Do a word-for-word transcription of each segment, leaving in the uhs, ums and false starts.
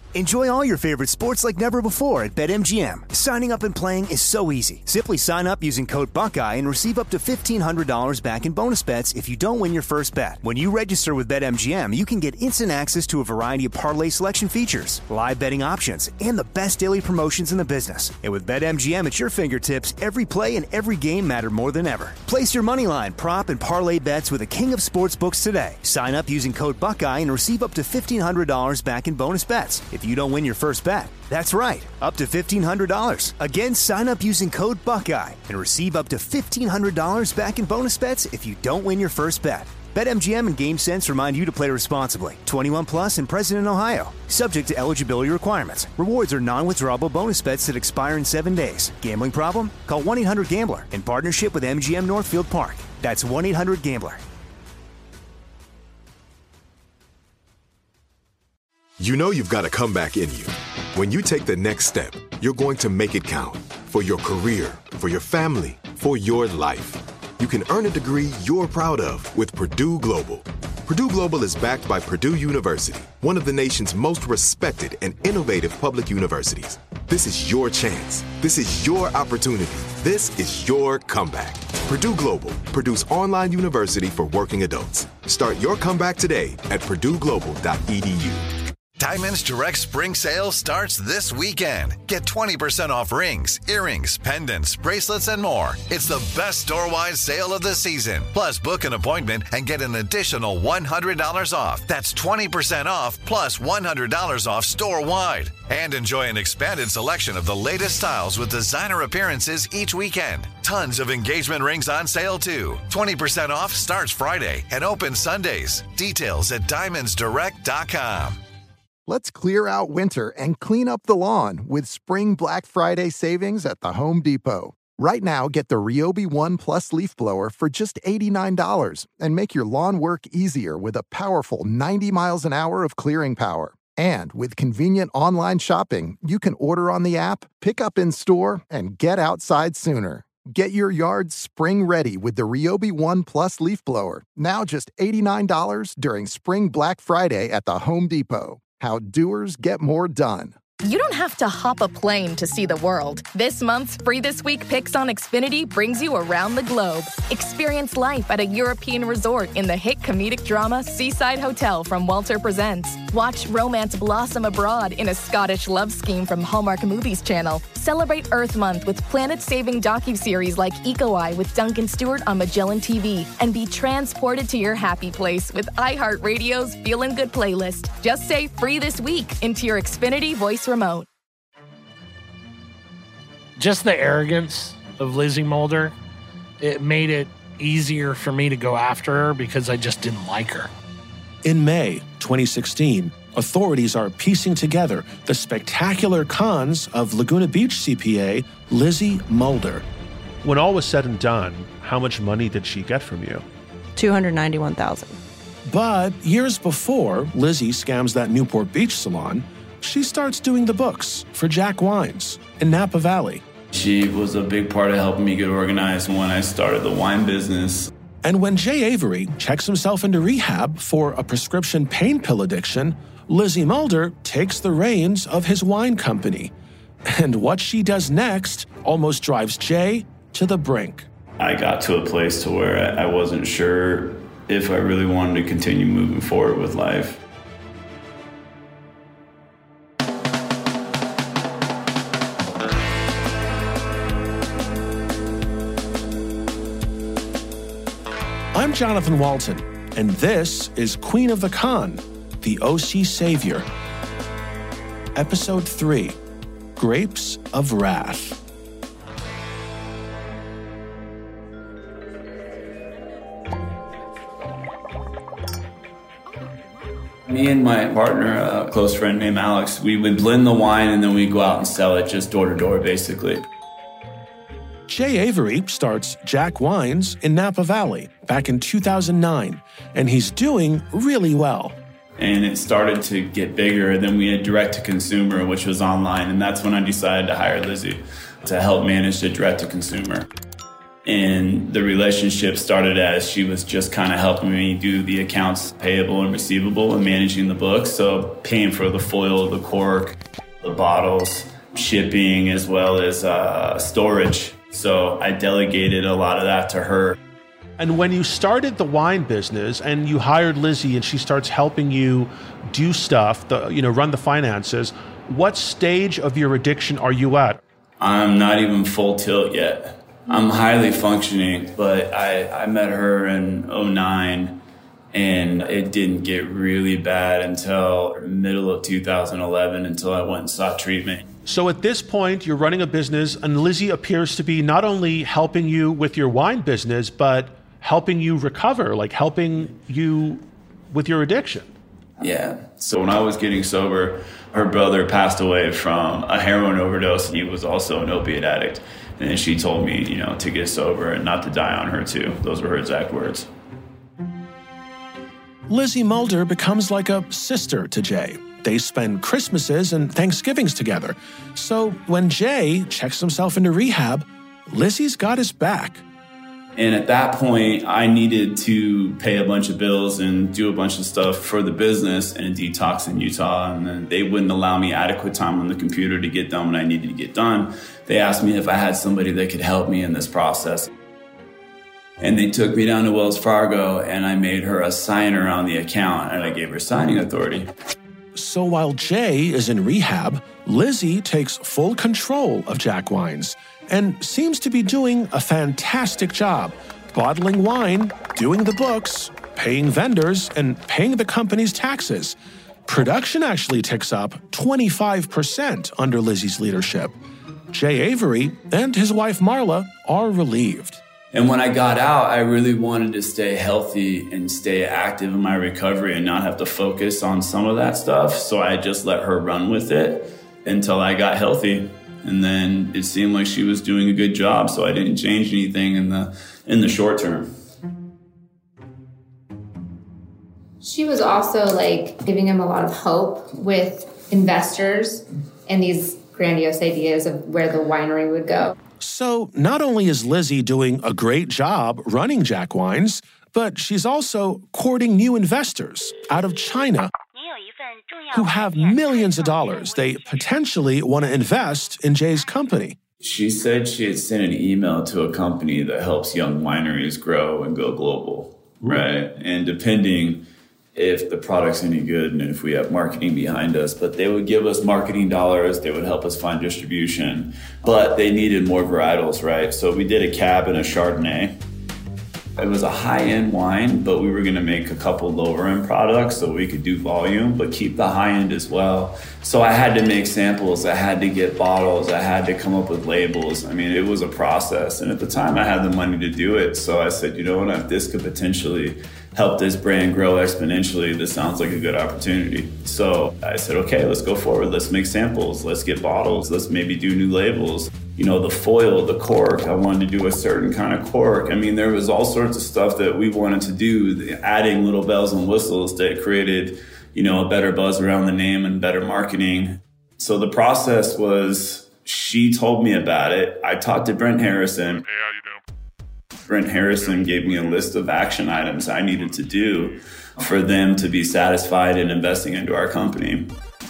Enjoy all your favorite sports like never before at BetMGM. Signing up and playing is so easy. Simply sign up using code Buckeye and receive up to fifteen hundred dollars back in bonus bets if you don't win your first bet. When you register with BetMGM, you can get instant access to a variety of parlay selection features, live betting options, and the best daily promotions in the business. And with BetMGM at your fingertips, every play and every game matter more than ever. Place your moneyline, prop, and parlay bets with the king of sportsbooks today. Sign up using code Buckeye and receive up to fifteen hundred dollars back in bonus bets if you don't win your first bet. That's right, up to fifteen hundred dollars. Again, sign up using code Buckeye and receive up to fifteen hundred dollars back in bonus bets if you don't win your first bet. BetMGM and GameSense remind you to play responsibly. twenty-one plus and present in Ohio. Subject to eligibility requirements. Rewards are non-withdrawable bonus bets that expire in seven days. Gambling problem? Call one eight hundred gambler in partnership with M G M Northfield Park. That's one eight hundred gambler. You know you've got a comeback in you. When you take the next step, you're going to make it count. For your career, for your family, for your life. You can earn a degree you're proud of with Purdue Global. Purdue Global is backed by Purdue University, one of the nation's most respected and innovative public universities. This is your chance. This is your opportunity. This is your comeback. Purdue Global, Purdue's online university for working adults. Start your comeback today at purdue global dot e d u. Diamonds Direct Spring Sale starts this weekend. Get twenty percent off rings, earrings, pendants, bracelets, and more. It's the best store-wide sale of the season. Plus, book an appointment and get an additional one hundred dollars off. That's twenty percent off plus one hundred dollars off store-wide. And enjoy an expanded selection of the latest styles with designer appearances each weekend. Tons of engagement rings on sale, too. twenty percent off starts Friday and opens Sundays. Details at diamonds direct dot com. Let's clear out winter and clean up the lawn with Spring Black Friday savings at the Home Depot. Right now, get the Ryobi One Plus leaf blower for just eighty-nine dollars and make your lawn work easier with a powerful ninety miles an hour of clearing power. And with convenient online shopping, you can order on the app, pick up in store, and get outside sooner. Get your yard spring ready with the Ryobi One Plus leaf blower, now just eighty-nine dollars during Spring Black Friday at the Home Depot. How doers get more done. You don't have to hop a plane to see the world. This month's Free This Week Picks on Xfinity brings you around the globe. Experience life at a European resort in the hit comedic drama Seaside Hotel from Walter Presents. Watch romance blossom abroad in a Scottish love scheme from Hallmark Movies Channel. Celebrate Earth Month with planet-saving docuseries like Eco Eye with Duncan Stewart on Magellan T V. And be transported to your happy place with iHeartRadio's Feelin' Good playlist. Just say Free This Week into your Xfinity voice remote. Just the arrogance of Lizzie Mulder, it made it easier for me to go after her because I just didn't like her. In May twenty sixteen, authorities are piecing together the spectacular cons of Laguna Beach C P A Lizzie Mulder. When all was said and done, how much money did she get from you? two hundred ninety-one thousand dollars. But years before Lizzie scams that Newport Beach salon, she starts doing the books for Jack Wines in Napa Valley. She was a big part of helping me get organized when I started the wine business. And when Jay Avery checks himself into rehab for a prescription pain pill addiction, Lizzie Mulder takes the reins of his wine company. And what she does next almost drives Jay to the brink. I got to a place to where I wasn't sure if I really wanted to continue moving forward with life. I'm Jonathan Walton, and this is Queen of the Con, the O C Savior. Episode three, Grapes of Wrath. Me and my partner, a close friend named Alex, we would blend the wine and then we'd go out and sell it just door to door, basically. Jay Avery starts Jack Wines in Napa Valley back in two thousand nine, and he's doing really well. And it started to get bigger, and then we had direct-to-consumer, which was online, and that's when I decided to hire Lizzie to help manage the direct-to-consumer. And the relationship started as she was just kind of helping me do the accounts payable and receivable and managing the books. So paying for the foil, the cork, the bottles, shipping, as well as uh, storage. So I delegated a lot of that to her. And when you started the wine business and you hired Lizzie and she starts helping you do stuff, the, you know, run the finances, what stage of your addiction are you at? I'm not even full tilt yet. I'm highly functioning, but I, I met her in oh nine, and it didn't get really bad until middle of two thousand eleven, until I went and sought treatment. So at this point, you're running a business, and Lizzie appears to be not only helping you with your wine business, but helping you recover, like helping you with your addiction. Yeah. So when I was getting sober, her brother passed away from a heroin overdose. He was also an opiate addict. And she told me, you know, to get sober and not to die on her too. Those were her exact words. Lizzie Mulder becomes like a sister to Jay. They spend Christmases and Thanksgivings together. So when Jay checks himself into rehab, Lizzie's got his back. And at that point, I needed to pay a bunch of bills and do a bunch of stuff for the business and detox in Utah. And then they wouldn't allow me adequate time on the computer to get done what I needed to get done. They asked me if I had somebody that could help me in this process. And they took me down to Wells Fargo, and I made her a signer on the account, and I gave her signing authority. So while Jay is in rehab, Lizzie takes full control of Jack Wines and seems to be doing a fantastic job bottling wine, doing the books, paying vendors, and paying the company's taxes. Production actually ticks up twenty-five percent under Lizzie's leadership. Jay Avery and his wife Marla are relieved. And when I got out, I really wanted to stay healthy and stay active in my recovery and not have to focus on some of that stuff. So I just let her run with it until I got healthy. And then it seemed like she was doing a good job, so I didn't change anything in the in the short term. She was also like giving him a lot of hope with investors and these grandiose ideas of where the winery would go. So not only is Lizzie doing a great job running Jack Wines, but she's also courting new investors out of China who have millions of dollars they potentially want to invest in Jay's company. She said she had sent an email to a company that helps young wineries grow and go global, right? And depending if the product's any good and if we have marketing behind us, but they would give us marketing dollars, they would help us find distribution, but they needed more varietals, right? So we did a Cab and a Chardonnay. It was a high-end wine, but we were going to make a couple lower-end products so we could do volume, but keep the high-end as well. So I had to make samples. I had to get bottles. I had to come up with labels. I mean, it was a process. And at the time, I had the money to do it. So I said, you know what, if this could potentially help this brand grow exponentially, this sounds like a good opportunity. So I said, okay, let's go forward. Let's make samples. Let's get bottles. Let's maybe do new labels. You know, the foil, the cork, I wanted to do a certain kind of cork. I mean, there was all sorts of stuff that we wanted to do, adding little bells and whistles that created, you know, a better buzz around the name and better marketing. So the process was, she told me about it. I talked to Brent Harrison. Hey, how you doing? Brent Harrison gave me a list of action items I needed to do for them to be satisfied in investing into our company.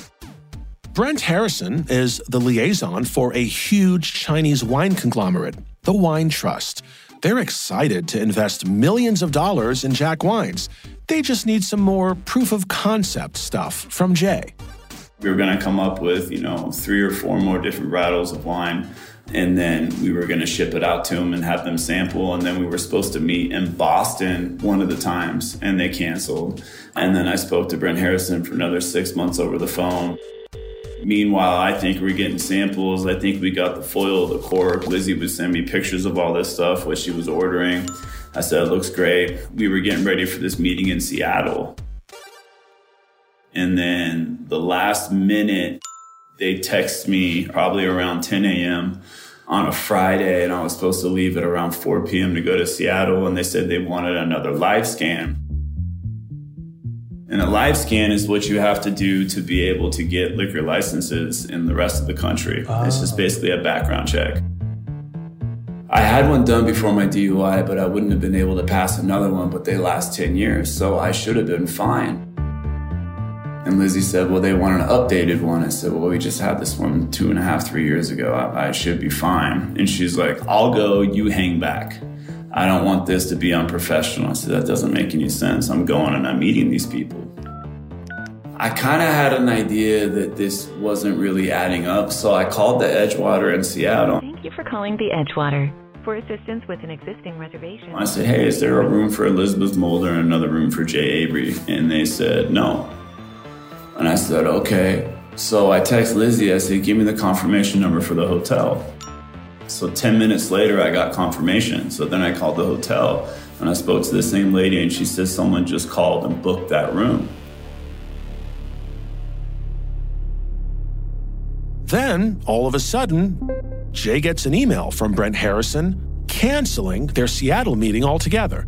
Brent Harrison is the liaison for a huge Chinese wine conglomerate, the Wine Trust. They're excited to invest millions of dollars in Jack Wines. They just need some more proof of concept stuff from Jay. We were going to come up with, you know, three or four more different varietals of wine, and then we were going to ship it out to them and have them sample. And then we were supposed to meet in Boston one of the times, and they canceled. And then I spoke to Brent Harrison for another six months over the phone. Meanwhile, I think we're getting samples. I think we got the foil, the cork. Lizzie would send me pictures of all this stuff, what she was ordering. I said, it looks great. We were getting ready for this meeting in Seattle. And then the last minute, they text me probably around ten a.m. on a Friday, and I was supposed to leave at around four p.m. to go to Seattle, and they said they wanted another live scan. And a live scan is what you have to do to be able to get liquor licenses in the rest of the country. Oh. It's just basically a background check. I had one done before my D U I, but I wouldn't have been able to pass another one, but they last ten years, so I should have been fine. And Lizzie said, well, they want an updated one. I said, well, we just had this one two and a half, three years ago. I, I should be fine. And she's like, I'll go, you hang back. I don't want this to be unprofessional. I said, that doesn't make any sense. I'm going and I'm meeting these people. I kind of had an idea that this wasn't really adding up, so I called the Edgewater in Seattle. Thank you for calling the Edgewater. For assistance with an existing reservation, I said, hey, is there a room for Elizabeth Mulder and another room for Jay Avery? And they said, no. And I said, okay. So I text Lizzie, I said, give me the confirmation number for the hotel. So ten minutes later, I got confirmation. So then I called the hotel and I spoke to the same lady and she said someone just called and booked that room. Then, all of a sudden, Jay gets an email from Brent Harrison canceling their Seattle meeting altogether.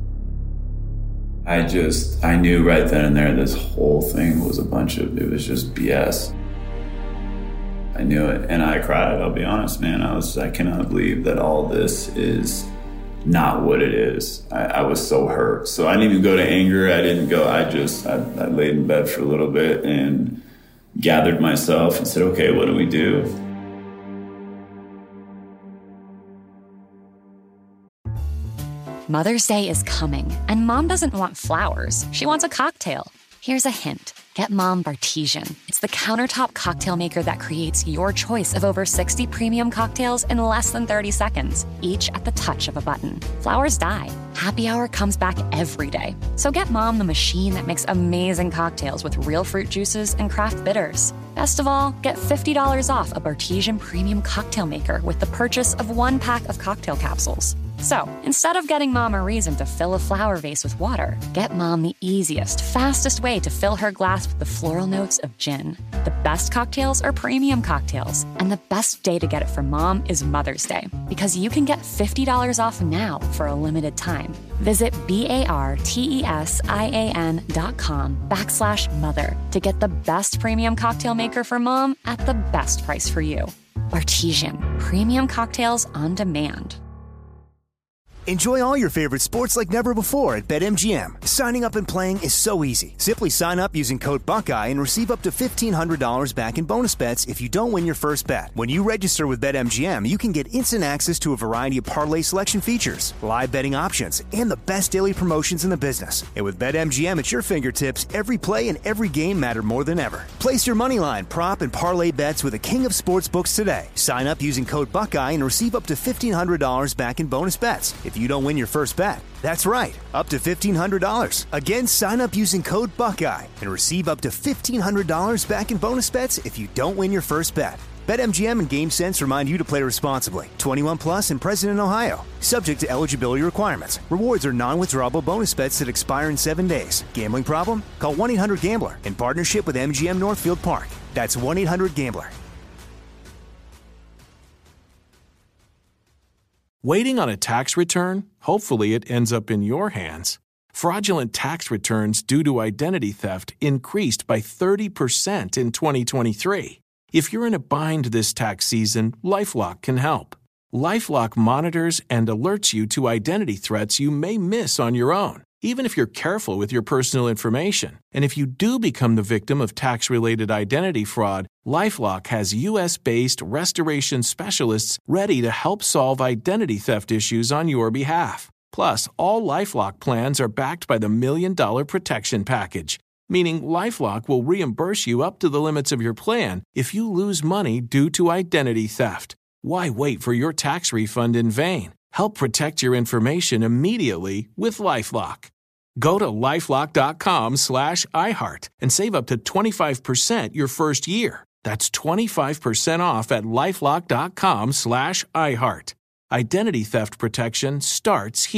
I just, I knew right then and there this whole thing was a bunch of, it was just B S. I knew it, and I cried, I'll be honest, man. I was, I cannot believe that all this is not what it is. I, I was so hurt. So I didn't even go to anger. I didn't go, I just, I, I laid in bed for a little bit and gathered myself and said, okay, what do we do? Mother's Day is coming, and Mom doesn't want flowers. She wants a cocktail. Here's a hint. Get Mom Bartesian. It's the countertop cocktail maker that creates your choice of over sixty premium cocktails in less than thirty seconds, each at the touch of a button. Flowers die. Happy Hour comes back every day. So get Mom the machine that makes amazing cocktails with real fruit juices and craft bitters. Best of all, get fifty dollars off a Bartesian premium cocktail maker with the purchase of one pack of cocktail capsules. So, instead of getting Mom a reason to fill a flower vase with water, get Mom the easiest, fastest way to fill her glass with the floral notes of gin. The best cocktails are premium cocktails, and the best day to get it for Mom is Mother's Day, because you can get fifty dollars off now for a limited time. Visit B-A-R-T-E-S-I-A-N dot com backslash mother to get the best premium cocktail maker for Mom at the best price for you. Bartesian, premium cocktails on demand. Enjoy all your favorite sports like never before at BetMGM. Signing up and playing is so easy. Simply sign up using code Buckeye and receive up to fifteen hundred dollars back in bonus bets if you don't win your first bet. When you register with BetMGM, you can get instant access to a variety of parlay selection features, live betting options, and the best daily promotions in the business. And with BetMGM at your fingertips, every play and every game matter more than ever. Place your moneyline, prop, and parlay bets with the king of sportsbooks today. Sign up using code Buckeye and receive up to fifteen hundred dollars back in bonus bets if you don't win your first bet. That's right, up to fifteen hundred dollars. Again, sign up using code Buckeye and receive up to fifteen hundred dollars back in bonus bets if you don't win your first bet. BetMGM and GameSense remind you to play responsibly. twenty-one plus and present in Ohio. Subject to eligibility requirements. Rewards are non-withdrawable bonus bets that expire in seven days. Gambling problem? Call one eight hundred gambler in partnership with M G M Northfield Park. That's one eight hundred gambler. Waiting on a tax return? Hopefully it ends up in your hands. Fraudulent tax returns due to identity theft increased by thirty percent in twenty twenty-three. If you're in a bind this tax season, LifeLock can help. LifeLock monitors and alerts you to identity threats you may miss on your own, even if you're careful with your personal information. And if you do become the victim of tax-related identity fraud, LifeLock has U S-based restoration specialists ready to help solve identity theft issues on your behalf. Plus, all LifeLock plans are backed by the Million Dollar Protection Package, meaning LifeLock will reimburse you up to the limits of your plan if you lose money due to identity theft. Why wait for your tax refund in vain? Help protect your information immediately with LifeLock. Go to LifeLock.com slash iHeart and save up to twenty-five percent your first year. That's twenty-five percent off at LifeLock.com slash iHeart. Identity theft protection starts here.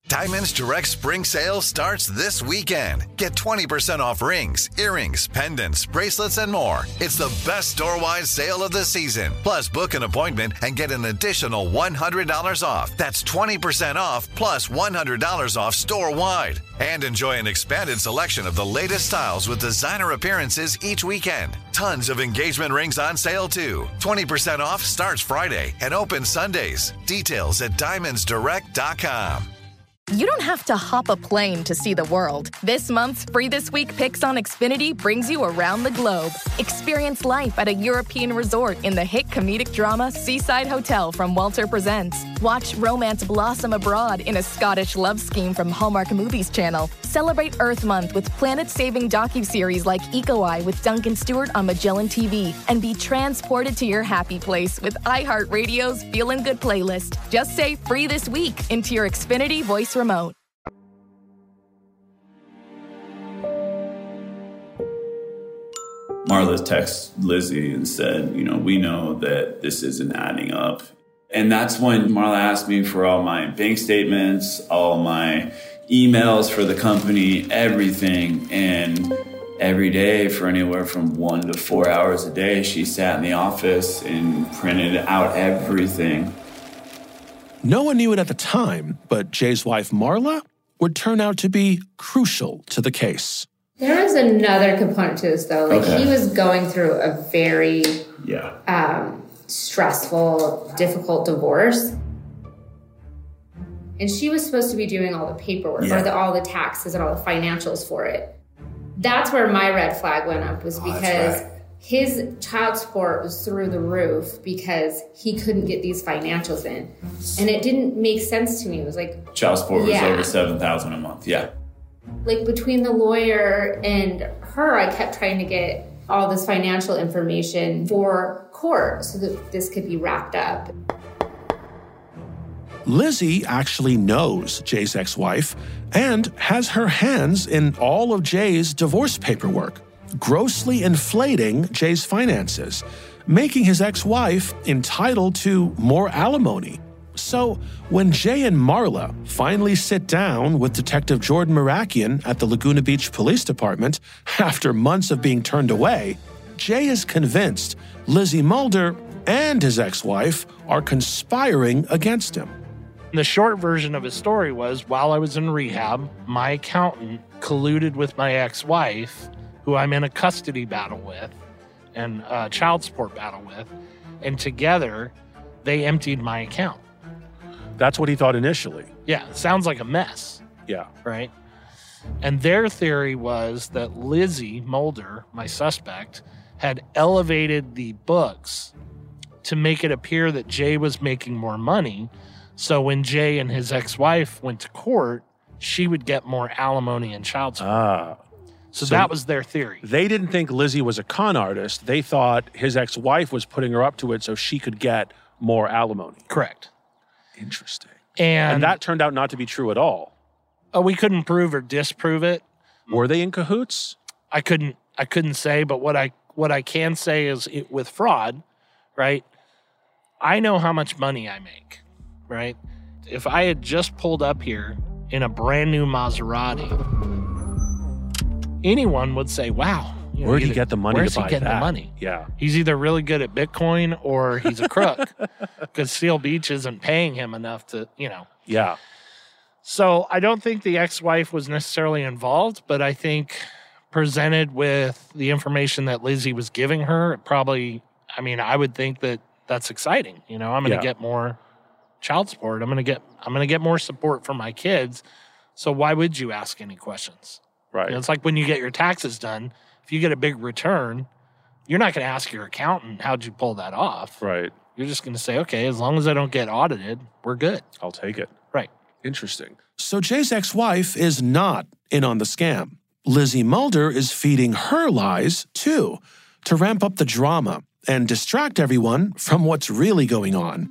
Diamonds Direct Spring Sale starts this weekend. Get twenty percent off rings, earrings, pendants, bracelets, and more. It's the best store-wide sale of the season. Plus, book an appointment and get an additional one hundred dollars off. That's twenty percent off plus one hundred dollars off store-wide. And enjoy an expanded selection of the latest styles with designer appearances each weekend. Tons of engagement rings on sale, too. twenty percent off starts Friday and opens Sundays. Details at diamonds direct dot com. You don't have to hop a plane to see the world. This month's Free This Week Picks on Xfinity brings you around the globe. Experience life at a European resort in the hit comedic drama Seaside Hotel from Walter Presents. Watch romance blossom abroad in a Scottish love scheme from Hallmark Movies Channel. Celebrate Earth Month with planet-saving docuseries like Eco Eye with Duncan Stewart on Magellan T V. And be transported to your happy place with iHeartRadio's Feelin' Good playlist. Just say Free This Week into your Xfinity voice remote. Marla texted Lizzie and said, you know, we know that this isn't adding up. And that's when Marla asked me for all my bank statements, all my emails for the company, everything. And every day for anywhere from one to four hours a day, she sat in the office and printed out everything. No one knew it at the time, but Jay's wife, Marla, would turn out to be crucial to the case. There was another component to this, though. Like, Okay. he was going through a very Yeah. um, stressful, difficult divorce. And she was supposed to be doing all the paperwork, Yeah. or the, all the taxes and all the financials for it. That's where my red flag went up, was Oh, that's because right. his child support was through the roof because he couldn't get these financials in. And it didn't make sense to me. It was like, Child support was Yeah. over seven thousand dollars a month. Yeah. like between the lawyer and her, I kept trying to get all this financial information for court so that this could be wrapped up. Lizzie actually knows Jay's ex-wife and has her hands in all of Jay's divorce paperwork, grossly inflating Jay's finances, making his ex-wife entitled to more alimony. So when Jay and Marla finally sit down with Detective Jordan Marakian at the Laguna Beach Police Department after months of being turned away, Jay is convinced Lizzie Mulder and his ex-wife are conspiring against him. The short version of his story was, while I was in rehab, my accountant colluded with my ex-wife, who I'm in a custody battle with and a child support battle with, and together they emptied my account. That's what he thought initially. Yeah, it sounds like a mess, Yeah. right? And their theory was that Lizzie Mulder, my suspect, had elevated the books to make it appear that Jay was making more money. So when Jay and his ex-wife went to court, she would get more alimony and child support. Ah. So, So that was their theory. They didn't think Lizzie was a con artist. They thought his ex-wife was putting her up to it so she could get more alimony. Correct. Interesting. And, And that turned out not to be true at all. oh, we couldn't prove or disprove it. Were they in cahoots? I couldn't I couldn't say, but what I what I can say is it, with fraud, right? I know how much money I make, right? If I had just pulled up here in a brand new Maserati, anyone would say, "Wow, you know, Where'd he either- get the money where's to he buy getting that?" the money?" Yeah. He's either really good at Bitcoin or he's a crook, because Seal Beach isn't paying him enough to, you know. Yeah. So I don't think the ex-wife was necessarily involved, but I think presented with the information that Lizzie was giving her, it probably, I mean, I would think that that's exciting. You know, I'm going to Yeah. get more child support. I'm going to get, I'm going to get more support for my kids. So why would you ask any questions? Right. You know, it's like when you get your taxes done, if you get a big return, you're not going to ask your accountant, how'd you pull that off? Right. You're just going to say, okay, as long as I don't get audited, we're good. I'll take it. Right. Interesting. So Jay's ex-wife is not in on the scam. Lizzie Mulder is feeding her lies, too, to ramp up the drama and distract everyone from what's really going on.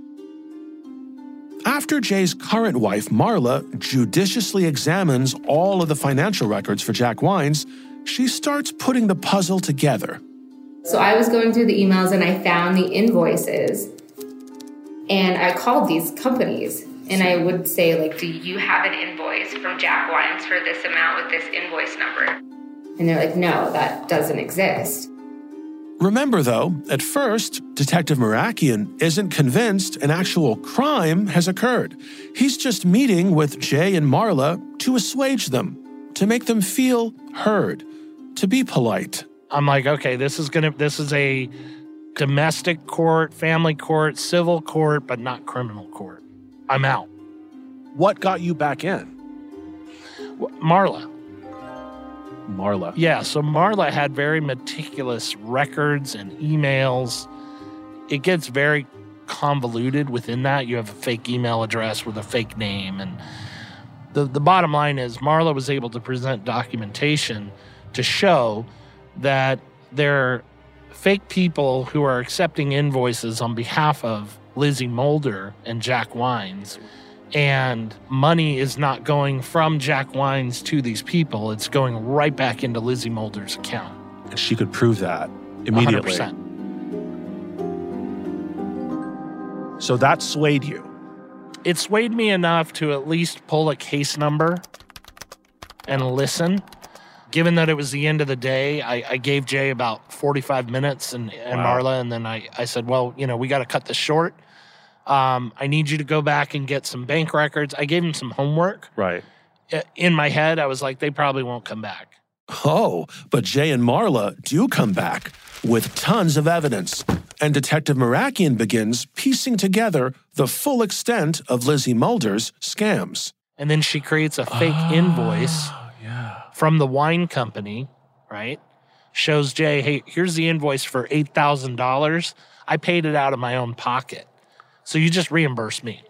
After Jay's current wife, Marla, judiciously examines all of the financial records for Jack Wines, she starts putting the puzzle together. So I was going through the emails and I found the invoices. And I called these companies And I would say, like, do you have an invoice from Jack Wines for this amount with this invoice number? And they're like, no, that doesn't exist. Remember, though, at first, Detective Marakian isn't convinced an actual crime has occurred. He's just meeting with Jay and Marla to assuage them, to make them feel heard, to be polite. I'm like, okay, this is gonna, this is a domestic court, family court, civil court, but not criminal court. I'm out. What got you back in? Marla. Marla. Yeah, so Marla had very meticulous records and emails. It gets very convoluted within that. You have a fake email address with a fake name. And the, the bottom line is Marla was able to present documentation to show that there are fake people who are accepting invoices on behalf of Lizzie Mulder and Jack Wines. And money is not going from Jack Wines to these people. It's going right back into Lizzie Mulder's account. And she could prove that immediately. one hundred percent. So that swayed you? It swayed me enough to at least pull a case number and listen. Given that it was the end of the day, I, I gave Jay about forty-five minutes and, and wow. Marla, and then I, I said, well, you know, we got to cut this short. Um, I need you to go back and get some bank records. I gave him some homework. Right. In my head, I was like, they probably won't come back. Oh, but Jay and Marla do come back with tons of evidence. And Detective Marakian begins piecing together the full extent of Lizzie Mulder's scams. And then she creates a fake oh, invoice yeah. from the wine company, right? Shows Jay, hey, here's the invoice for eight thousand dollars. I paid it out of my own pocket. So you just reimburse me.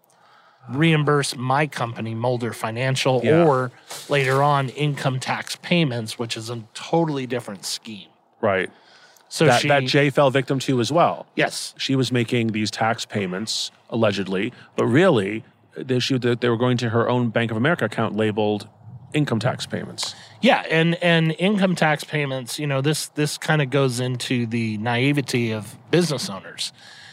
Reimburse my company, Mulder Financial, yeah. or later on, income tax payments, which is a totally different scheme. Right. So that, she, that Jay fell victim to as well. Yes. She was making these tax payments, allegedly, but really, they, she, they were going to her own Bank of America account labeled income tax payments. Yeah, and, and income tax payments, you know, this, this kind of goes into the naivety of business owners.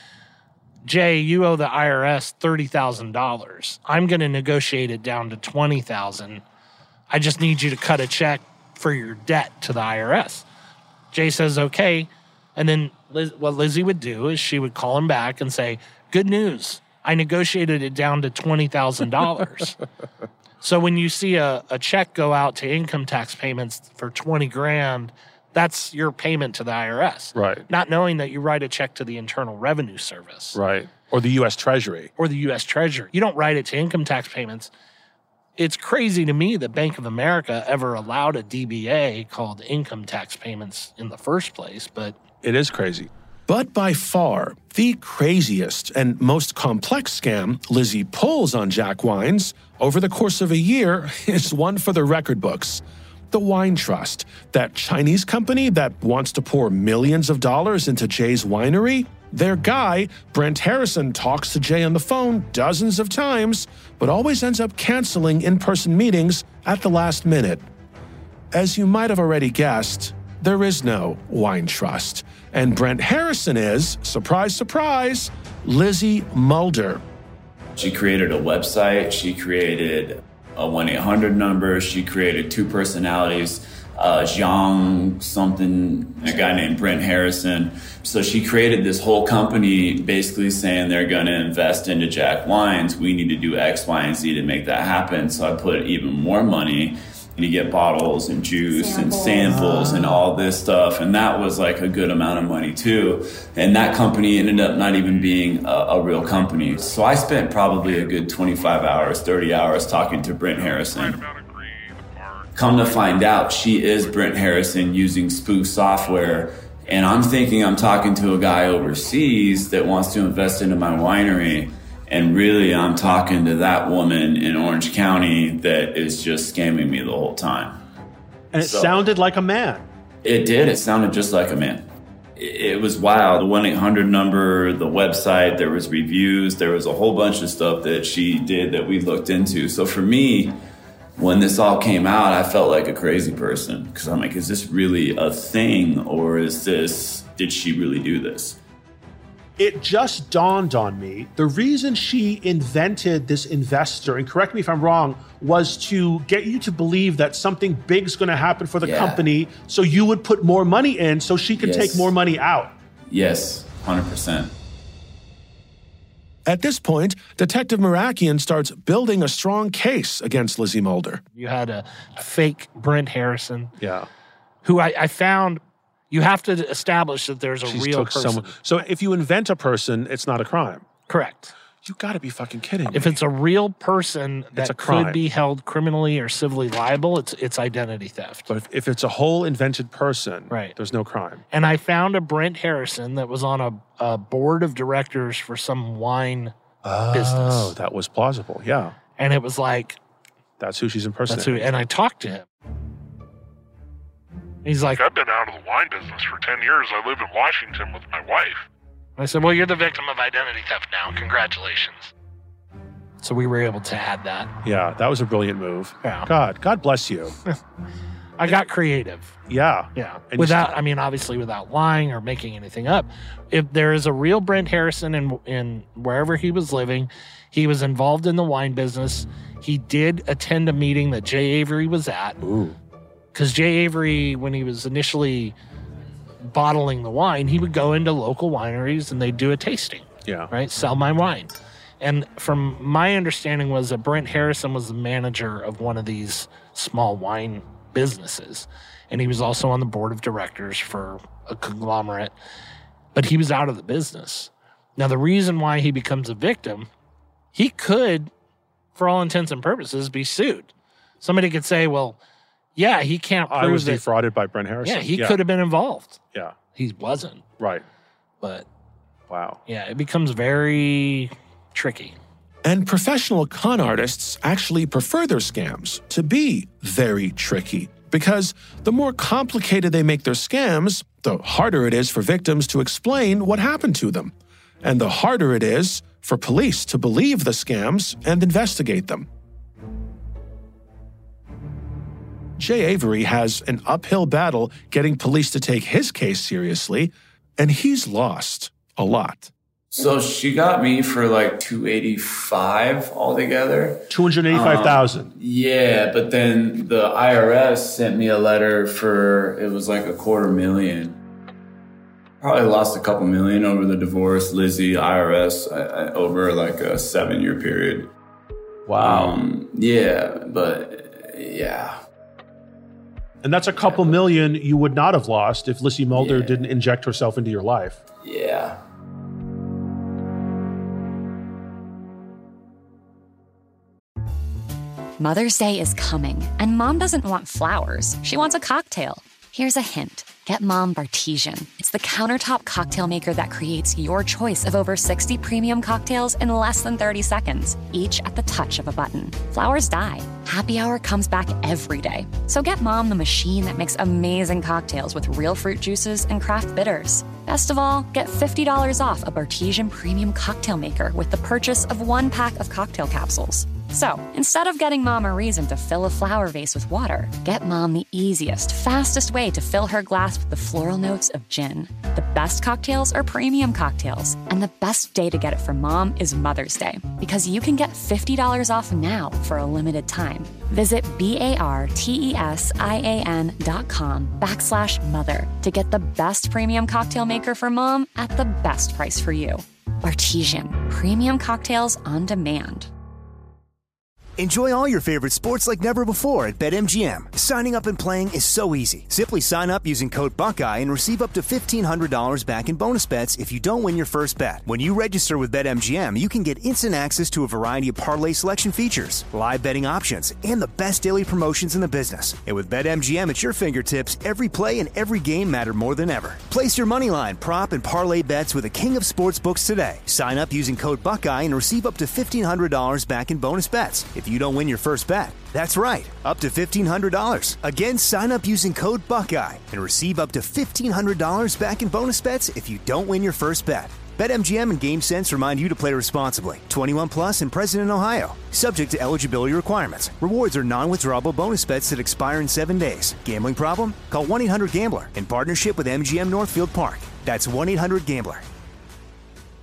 Jay, you owe the I R S thirty thousand dollars. I'm going to negotiate it down to twenty thousand dollars. I just need you to cut a check for your debt to the I R S. Jay says, okay. And then Liz, what Lizzie would do is she would call him back and say, good news. I negotiated it down to twenty thousand dollars. So when you see a, a check go out to income tax payments for twenty grand, that's your payment to the I R S. Right. Not knowing that you write a check to the Internal Revenue Service. Right. Or the U S Treasury. Or the U S Treasury. You don't write it to income tax payments. It's crazy to me that Bank of America ever allowed a D B A called income tax payments in the first place, but... It is crazy. But by far, the craziest and most complex scam Lizzie pulls on Jack Wines over the course of a year is one for the record books. The Wine Trust, that Chinese company that wants to pour millions of dollars into Jay's winery, their guy, Brent Harrison, talks to Jay on the phone dozens of times, but always ends up canceling in-person meetings at the last minute. As you might have already guessed, there is no Wine Trust, and Brent Harrison is, surprise, surprise, Lizzie Mulder. She created a website, she created a one eight hundred number. She created two personalities, uh, Zhang something, a guy named Brent Harrison. So she created this whole company basically saying they're going to invest into Jack Wines. We need to do X, Y, and Z to make that happen. So I put even more money to get bottles and juice samples. and samples and all this stuff. And that was like a good amount of money too. And that company ended up not even being a, a real company. So I spent probably a good twenty-five hours, thirty hours talking to Brent Harrison. Come to find out, she is Brent Harrison using spoof software. And I'm thinking I'm talking to a guy overseas that wants to invest into my winery. And really, I'm talking to that woman in Orange County that is just scamming me the whole time. And it so, sounded like a man. It did. It sounded just like a man. It, it was wild. The one eight hundred number, the website, there was reviews. There was a whole bunch of stuff that she did that we looked into. So for me, when this all came out, I felt like a crazy person. Because I'm like, is this really a thing? Or is this, did she really do this? it just dawned on me, the reason she invented this investor, and correct me if I'm wrong, was to get you to believe that something big's going to happen for the Yeah. company, so you would put more money in so she could Yes. take more money out. Yes, one hundred percent. At this point, Detective Marakian starts building a strong case against Lizzie Mulder. You had a fake Brent Harrison. Yeah. Who I, I found you have to establish that there's a She's real took person. someone. So if you invent a person, it's not a crime. Correct. You got to be fucking kidding If me. it's a real person that a crime. could be held criminally or civilly liable, it's it's identity theft. But if, if it's a whole invented person, Right. there's no crime. And I found a Brent Harrison that was on a, a board of directors for some wine Oh, business. that was plausible. Yeah. And it was like, That's who she's that's impersonating. who, and I talked to him. He's like, I've been out of the wine business for ten years. I live in Washington with my wife. I said, well, you're the victim of identity theft now. Congratulations. So we were able to add that. Yeah, that was a brilliant move. Yeah. God, God bless you. I got creative. Yeah. Yeah. And Without, you I mean, obviously without lying or making anything up. If there is a real Brent Harrison in, in wherever he was living, he was involved in the wine business. He did attend a meeting that Jay Avery was at. Ooh. Because Jay Avery, when he was initially bottling the wine, he would go into local wineries and they'd do a tasting. Yeah. Right? Sell my wine. And from my understanding was that Brent Harrison was the manager of one of these small wine businesses. And he was also on the board of directors for a conglomerate. But he was out of the business. Now, the reason why he becomes a victim, he could, for all intents and purposes, be sued. Somebody could say, well, yeah, he can't prove I was that. defrauded by Brent Harrison. Yeah, he could have been involved. Yeah. He wasn't. Right. But Wow. yeah, it becomes very tricky. And professional con artists actually prefer their scams to be very tricky because the more complicated they make their scams, the harder it is for victims to explain what happened to them. And the harder it is for police to believe the scams and investigate them. Jay Avery has an uphill battle getting police to take his case seriously, and he's lost a lot. So she got me for like two eighty-five altogether. two hundred eighty-five thousand. Um, yeah, but then the I R S sent me a letter for, it was like a quarter million. Probably lost a couple million over the divorce, Lizzie, I R S, I, I, over like a seven year period. Wow. Um, yeah, but yeah. And that's a couple million you would not have lost if Lizzie Mulder Yeah. didn't inject herself into your life. Yeah. Mother's Day is coming, and Mom doesn't want flowers. She wants a cocktail. Here's a hint. Get Mom Bartesian. It's the countertop cocktail maker that creates your choice of over sixty premium cocktails in less than thirty seconds, each at the touch of a button. Flowers die. Happy Hour comes back every day. So get Mom the machine that makes amazing cocktails with real fruit juices and craft bitters. Best of all, get fifty dollars off a Bartesian premium cocktail maker with the purchase of one pack of cocktail capsules. So, instead of getting Mom a reason to fill a flower vase with water, get Mom the easiest, fastest way to fill her glass with the floral notes of gin. The best cocktails are premium cocktails, and the best day to get it for Mom is Mother's Day, because you can get fifty dollars off now for a limited time. Visit B-A-R-T-E-S-I-A-N dot com backslash mother to get the best premium cocktail maker for Mom at the best price for you. Bartesian, premium cocktails on demand. Enjoy all your favorite sports like never before at BetMGM. Signing up and playing is so easy. Simply sign up using code Buckeye and receive up to fifteen hundred dollars back in bonus bets if you don't win your first bet. When you register with BetMGM, you can get instant access to a variety of parlay selection features, live betting options, and the best daily promotions in the business. And with BetMGM at your fingertips, every play and every game matter more than ever. Place your moneyline, prop, and parlay bets with the king of sportsbooks today. Sign up using code Buckeye and receive up to fifteen hundred dollars back in bonus bets if you don't win your first bet. That's right, up to fifteen hundred dollars. Again, sign up using code Buckeye and receive up to fifteen hundred dollars back in bonus bets if you don't win your first bet. BetMGM and GameSense remind you to play responsibly. twenty-one plus and present in Ohio. Subject to eligibility requirements. Rewards are non-withdrawable bonus bets that expire in seven days. Gambling problem? Call one eight hundred gambler in partnership with M G M Northfield Park. That's one eight hundred gambler.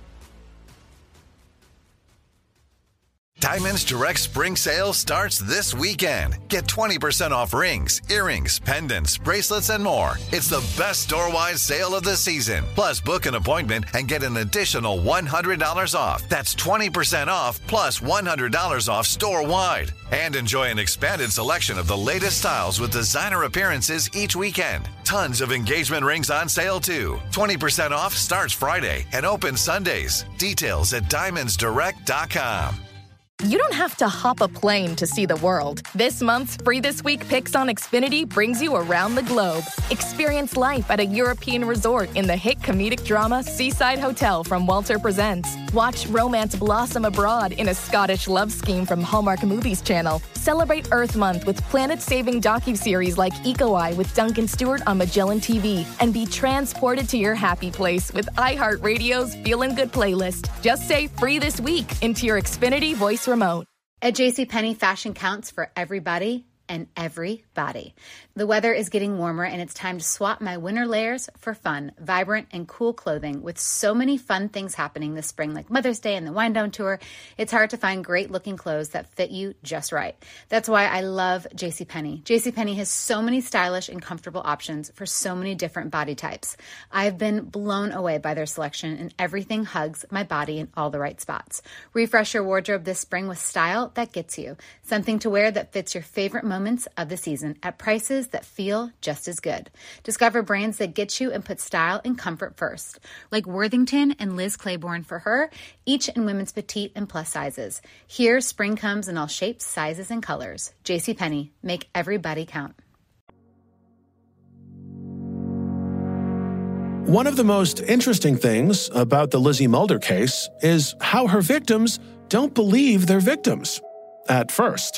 Diamonds Direct Spring Sale starts this weekend. Get twenty percent off rings, earrings, pendants, bracelets, and more. It's the best store-wide sale of the season. Plus, book an appointment and get an additional one hundred dollars off. That's twenty percent off plus one hundred dollars off store-wide. And enjoy an expanded selection of the latest styles with designer appearances each weekend. Tons of engagement rings on sale, too. twenty percent off starts Friday and opens Sundays. Details at diamonds direct dot com. You don't have to hop a plane to see the world. This month's Free This Week Picks on Xfinity brings you around the globe. Experience life at a European resort in the hit comedic drama Seaside Hotel from Walter Presents. Watch romance blossom abroad in a Scottish love scheme from Hallmark Movies Channel. Celebrate Earth Month with planet-saving docuseries like Eco Eye with Duncan Stewart on Magellan T V. And be transported to your happy place with iHeartRadio's Feelin' Good playlist. Just say Free This Week into your Xfinity voice remote. At JCPenney, fashion counts for everybody and everybody. The weather is getting warmer and it's time to swap my winter layers for fun, vibrant, and cool clothing. With so many fun things happening this spring, like Mother's Day and the Wind Down Tour, it's hard to find great looking clothes that fit you just right. That's why I love JCPenney. JCPenney has so many stylish and comfortable options for so many different body types. I've been blown away by their selection, and everything hugs my body in all the right spots. Refresh your wardrobe this spring with style that gets you. Something to wear that fits your favorite moments of the season at prices that feel just as good. Discover brands that get you and put style and comfort first, like Worthington and Liz Claiborne for her, each in women's petite and plus sizes. Here, spring comes in all shapes, sizes, and colors. JCPenney, make everybody count. One of the most interesting things about the Lizzie Mulder case is how her victims don't believe they're victims at first.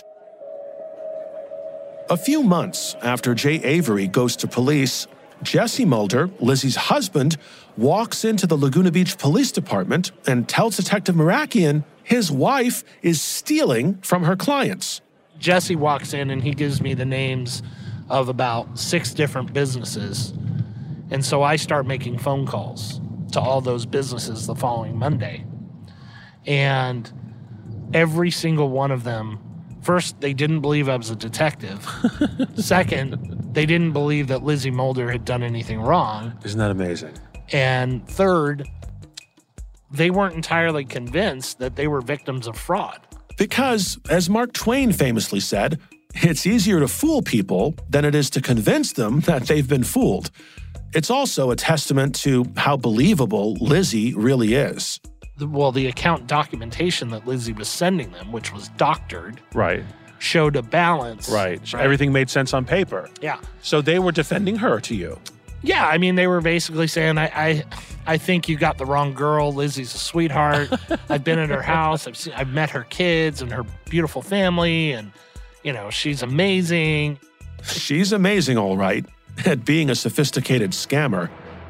A few months after Jay Avery goes to police, Jesse Mulder, Lizzie's husband, walks into the Laguna Beach Police Department and tells Detective Marakian his wife is stealing from her clients. Jesse walks in and he gives me the names of about six different businesses. And so I start making phone calls to all those businesses the following Monday. And every single one of them, first, they didn't believe I was a detective. Second, they didn't believe that Lizzie Mulder had done anything wrong. Isn't that amazing? And third, they weren't entirely convinced that they were victims of fraud. Because, as Mark Twain famously said, it's easier to fool people than it is to convince them that they've been fooled. It's also a testament to how believable Lizzie really is. Well, the account documentation that Lizzie was sending them, which was doctored, right, showed a balance. Right. right. Everything made sense on paper. Yeah. So they were defending her to you. Yeah. I mean, they were basically saying, I I, I think you got the wrong girl. Lizzie's a sweetheart. I've been at her house. I've seen, I've met her kids and her beautiful family. And, you know, she's amazing. She's amazing, all right, at being a sophisticated scammer.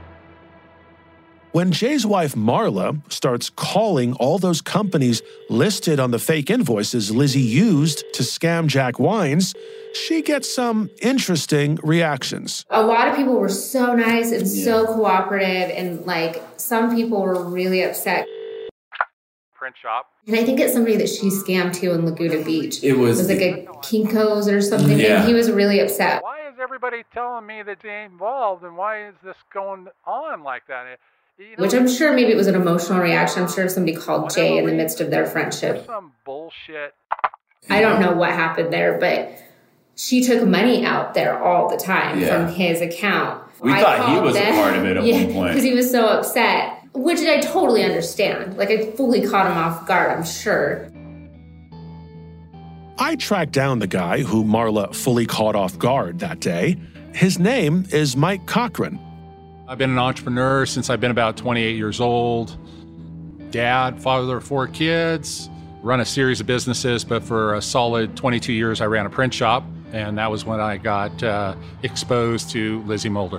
When Jay's wife, Marla, starts calling all those companies listed on the fake invoices Lizzie used to scam Jack Wines, she gets some interesting reactions. A lot of people were so nice and yeah. so cooperative, and like some people were really upset. Print shop. And I think it's somebody that she scammed too in Laguna Beach. It was, it was like a Kinko's or something, yeah. and he was really upset. Why is everybody telling me that they're involved, and why is this going on like that? You know, Which I'm sure maybe it was an emotional reaction. I'm sure somebody called Jay in the midst of their friendship. Some bullshit. I don't know what happened there, but she took money out there all the time yeah. from his account. We I thought he was them, a part of it at yeah, one point. Because he was so upset, which I totally understand. Like, I fully caught him off guard, I'm sure. I tracked down the guy who Marla fully caught off guard that day. His name is Mike Cochran. I've been an entrepreneur since I've been about twenty-eight years old. Dad, father of four kids, run a series of businesses, but for a solid twenty-two years I ran a print shop, and that was when I got uh, exposed to Lizzie Mulder.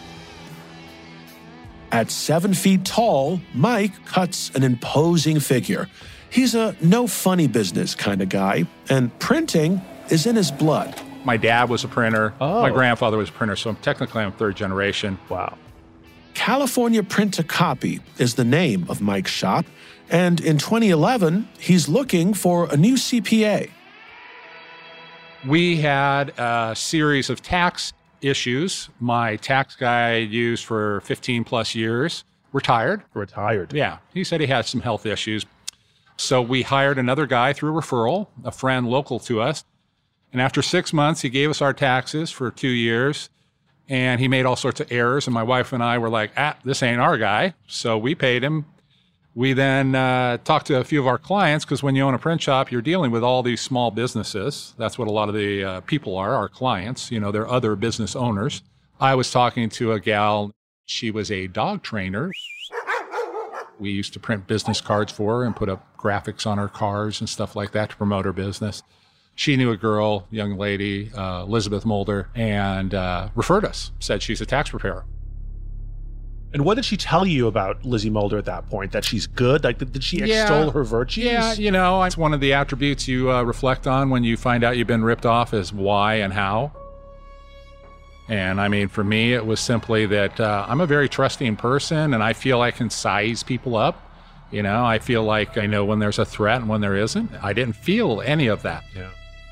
At seven feet tall, Mike cuts an imposing figure. He's a no funny business kind of guy, and printing is in his blood. My dad was a printer. Oh. My grandfather was a printer, so technically I'm third generation. Wow. California Print to Copy is the name of Mike's shop, and in twenty eleven, he's looking for a new C P A. We had a series of tax issues. My tax guy I used for fifteen plus years, retired. Retired. Yeah, he said he had some health issues. So we hired another guy through referral, a friend local to us. And after six months, he gave us our taxes for two years. And he made all sorts of errors. And my wife and I were like, ah, this ain't our guy. So we paid him. We then uh, talked to a few of our clients, because when you own a print shop, you're dealing with all these small businesses. That's what a lot of the uh, people are, our clients. You know, they're other business owners. I was talking to a gal. She was a dog trainer. We used to print business cards for her and put up graphics on her cars and stuff like that to promote her business. She knew a girl, young lady, uh, Elizabeth Mulder, and uh, referred us, said she's a tax preparer. And what did she tell you about Lizzie Mulder at that point? That she's good? Like, did she Yeah. extol her virtues? Yeah, you know, it's one of the attributes you uh, reflect on when you find out you've been ripped off is why and how. And I mean, for me, it was simply that uh, I'm a very trusting person, and I feel I can size people up. You know, I feel like I know when there's a threat and when there isn't. I didn't feel any of that. Yeah.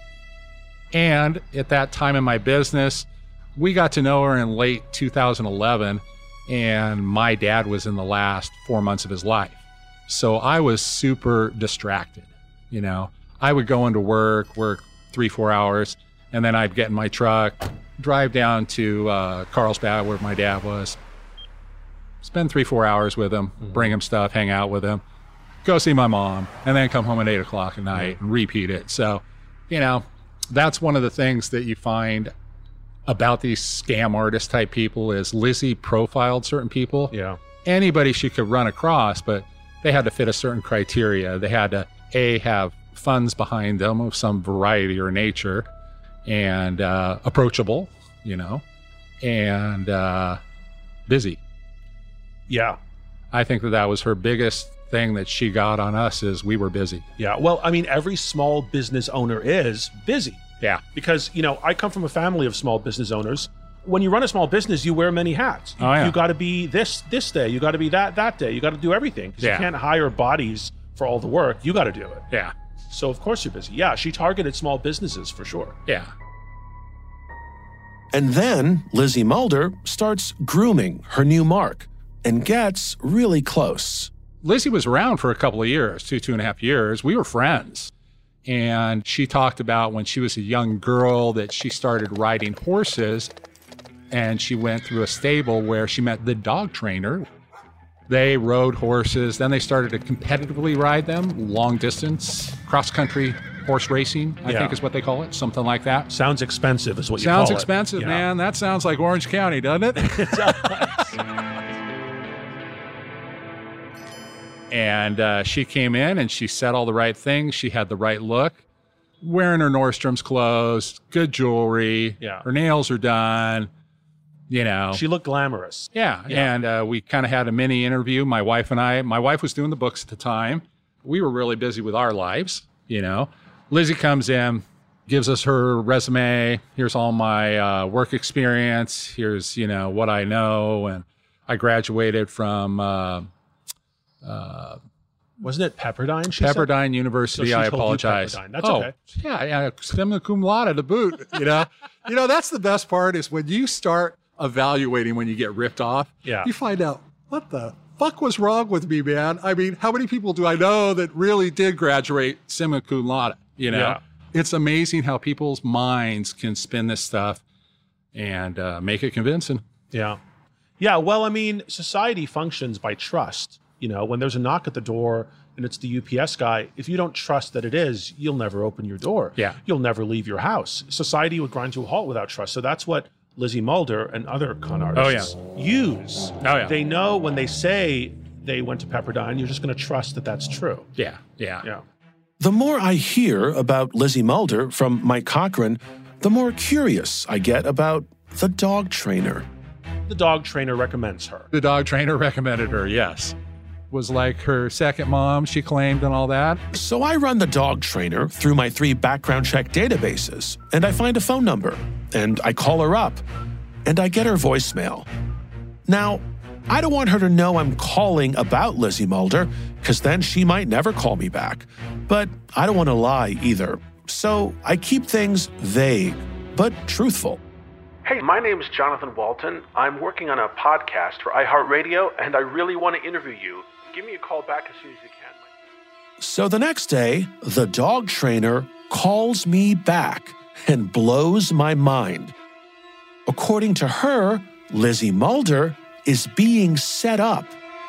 And at that time in my business, we got to know her in late two thousand eleven, and my dad was in the last four months of his life. So I was super distracted. You know, I would go into work, work three, four hours, and then I'd get in my truck, drive down to uh, Carlsbad, where my dad was, spend three, four hours with him, mm-hmm. bring him stuff, hang out with him, go see my mom, and then come home at eight o'clock at night mm-hmm. and repeat it. So, you know, that's one of the things that you find about these scam artist type people is Lizzie profiled certain people. Yeah. Anybody she could run across, but they had to fit a certain criteria. They had to, A, have funds behind them of some variety or nature, and uh, approachable, you know, and uh, busy. Yeah. I think that that was her biggest thing that she got on us is we were busy. Yeah. Well, I mean, every small business owner is busy. Yeah. Because, you know, I come from a family of small business owners. When you run a small business, you wear many hats. You, oh, yeah. you got to be this this day. You got to be that that day. You got to do everything. Because yeah. you can't hire bodies for all the work. You got to do it. Yeah. So, of course, you're busy. Yeah, she targeted small businesses for sure. Yeah. And then Lizzie Mulder starts grooming her new mark and gets really close. Lizzie was around for a couple of years, two, two and a half years. We were friends. And she talked about when she was a young girl that she started riding horses, and she went through a stable where she met the dog trainer. They rode horses. Then they started to competitively ride them, long distance, cross-country horse racing, I Yeah. think is what they call it, something like that. Sounds expensive is what you Sounds call it. expensive, Yeah. man. That sounds like Orange County, doesn't it? It does. And uh, she came in and she said all the right things. She had the right look, wearing her Nordstrom's clothes, good jewelry. Yeah. Her nails are done, you know. She looked glamorous. Yeah. Yeah. And uh, we kind of had a mini interview, my wife and I. My wife was doing the books at the time. We were really busy with our lives, you know. Lizzie comes in, gives us her resume. Here's all my uh, work experience. Here's, you know, what I know. And I graduated from... Uh, Uh, Wasn't it Pepperdine? She Pepperdine said? University. So she I told you apologize. Pepperdine. That's oh, okay. Yeah, yeah, summa cum laude to boot. You know, you know that's the best part is when you start evaluating when you get ripped off. Yeah. You find out what the fuck was wrong with me, man. I mean, how many people do I know that really did graduate summa cum laude? You know, Yeah. It's amazing how people's minds can spin this stuff and uh, make it convincing. Yeah. Yeah. Well, I mean, society functions by trust. You know, when there's a knock at the door and it's the U P S guy, if you don't trust that it is, you'll never open your door. Yeah. You'll never leave your house. Society would grind to a halt without trust. So that's what Lizzie Mulder and other con artists Oh, use. Oh, yeah. They know when they say they went to Pepperdine, you're just going to trust that that's true. Yeah, yeah. Yeah. The more I hear about Lizzie Mulder from Mike Cochran, the more curious I get about the dog trainer. The dog trainer recommends her. The dog trainer recommended her, yes. Was like her second mom, she claimed, and all that. So I run the dog trainer through my three background check databases, and I find a phone number, and I call her up, and I get her voicemail. Now, I don't want her to know I'm calling about Lizzie Mulder, because then she might never call me back. But I don't want to lie either. So I keep things vague, but truthful. Hey, my name is Jonathan Walton. I'm working on a podcast for iHeartRadio, and I really want to interview you. Give me a call back as soon as you can. So the next day, the dog trainer calls me back and blows my mind. According to her, Lizzie Mulder is being set up.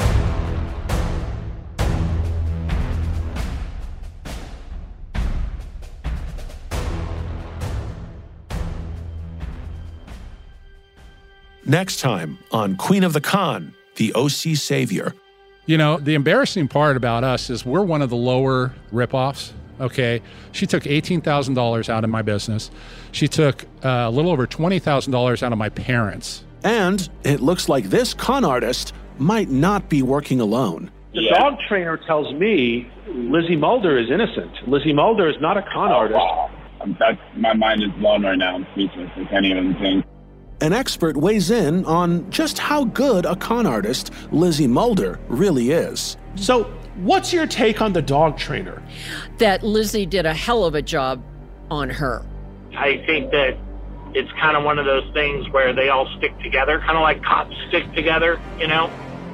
Next time on Queen of the Con, the O C Savior. You know, the embarrassing part about us is we're one of the lower ripoffs. Okay. She took eighteen thousand dollars out of my business. She took uh, a little over twenty thousand dollars out of my parents. And it looks like this con artist might not be working alone. The yeah. dog trainer tells me Lizzie Mulder is innocent. Lizzie Mulder is not a con artist. That's, my mind is blown right now. I'm speechless. I can't even think. An expert weighs in on just how good a con artist Lizzie Mulder really is. So, what's your take on the dog trainer? That Lizzie did a hell of a job on her. I think that it's kind of one of those things where they all stick together, kind of like cops stick together, you know?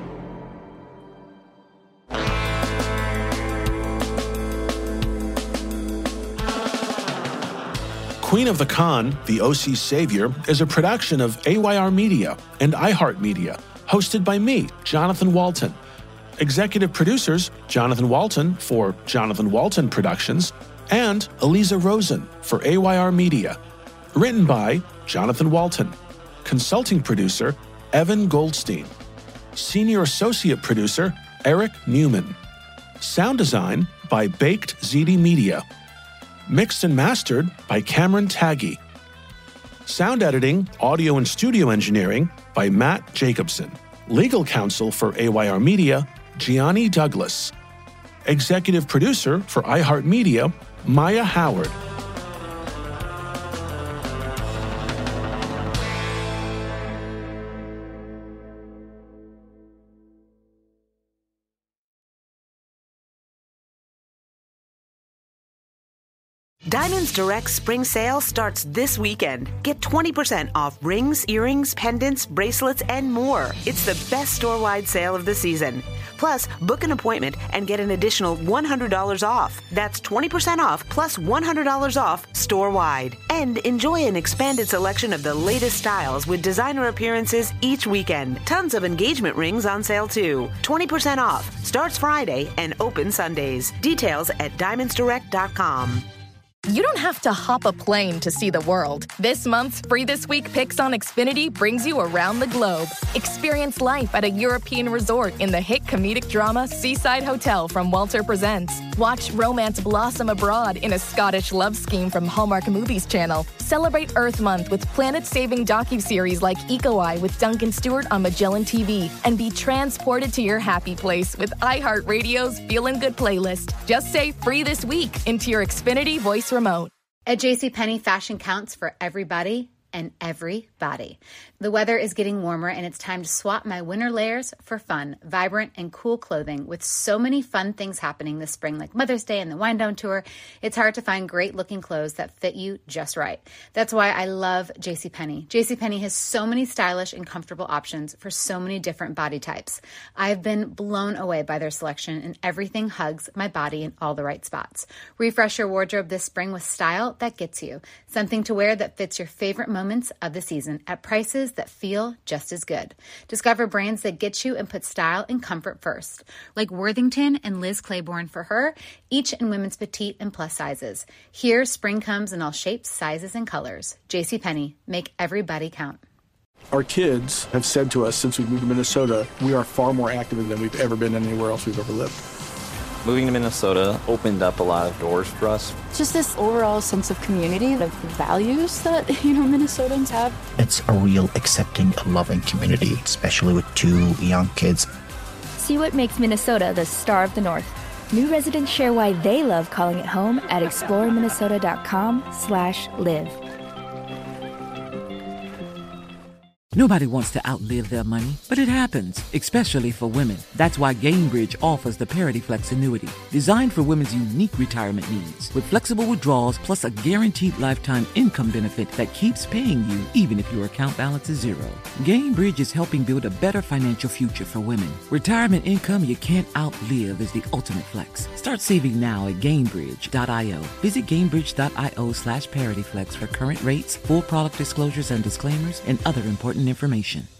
Queen of the Con, the O C Savior, is a production of A Y R Media and iHeartMedia, hosted by me, Jonathan Walton. Executive producers, Jonathan Walton for Jonathan Walton Productions, and Eliza Rosen for A Y R Media. Written by Jonathan Walton. Consulting producer, Evan Goldstein. Senior Associate Producer, Eric Newman. Sound design by Baked Z D Media. Mixed and mastered by Cameron Taggy. Sound editing, audio and studio engineering by Matt Jacobson. Legal counsel for A Y R Media, Gianni Douglas. Executive producer for iHeartMedia, Maya Howard. Diamonds Direct Spring Sale starts this weekend. Get twenty percent off rings, earrings, pendants, bracelets, and more. It's the best store-wide sale of the season. Plus, book an appointment and get an additional one hundred dollars off. That's twenty percent off plus one hundred dollars off store-wide. And enjoy an expanded selection of the latest styles with designer appearances each weekend. Tons of engagement rings on sale too. twenty percent off. Starts Friday and open Sundays. Details at diamonds direct dot com. You don't have to hop a plane to see the world. This month's Free This Week Picks on Xfinity brings you around the globe. Experience life at a European resort in the hit comedic drama Seaside Hotel from Walter Presents. Watch romance blossom abroad in a Scottish love scheme from Hallmark Movies Channel. Celebrate Earth Month with planet-saving docuseries like Eco Eye with Duncan Stewart on Magellan T V. And be transported to your happy place with iHeartRadio's Feelin' Good playlist. Just say Free This Week into your Xfinity voice remote. At JCPenney, fashion counts for everybody and everybody. The weather is getting warmer and it's time to swap my winter layers for fun, vibrant, and cool clothing. With so many fun things happening this spring, like Mother's Day and the Wind Down Tour, it's hard to find great looking clothes that fit you just right. That's why I love JCPenney. JCPenney has so many stylish and comfortable options for so many different body types. I've been blown away by their selection, and everything hugs my body in all the right spots. Refresh your wardrobe this spring with style that gets you. Something to wear that fits your favorite moments of the season at prices that feel just as good. Discover brands that get you and put style and comfort first, like Worthington and Liz Claiborne for her, each in women's petite and plus sizes. Here, spring comes in all shapes, sizes, and colors. JCPenney, make everybody count. Our kids have said to us since we moved to Minnesota, we are far more active than we've ever been anywhere else we've ever lived. Moving to Minnesota opened up a lot of doors for us. Just this overall sense of community, of values that, you know, Minnesotans have. It's a real accepting, loving community, especially with two young kids. See what makes Minnesota the star of the North. New residents share why they love calling it home at explore minnesota dot com slash live. Nobody wants to outlive their money, but it happens, especially for women. That's why Gainbridge offers the Parity Flex annuity, designed for women's unique retirement needs, with flexible withdrawals plus a guaranteed lifetime income benefit that keeps paying you even if your account balance is zero. Gainbridge is helping build a better financial future for women. Retirement income you can't outlive is the ultimate flex. Start saving now at Gainbridge dot io. Visit Gainbridge dot io slash ParityFlex for current rates, full product disclosures and disclaimers, and other important information.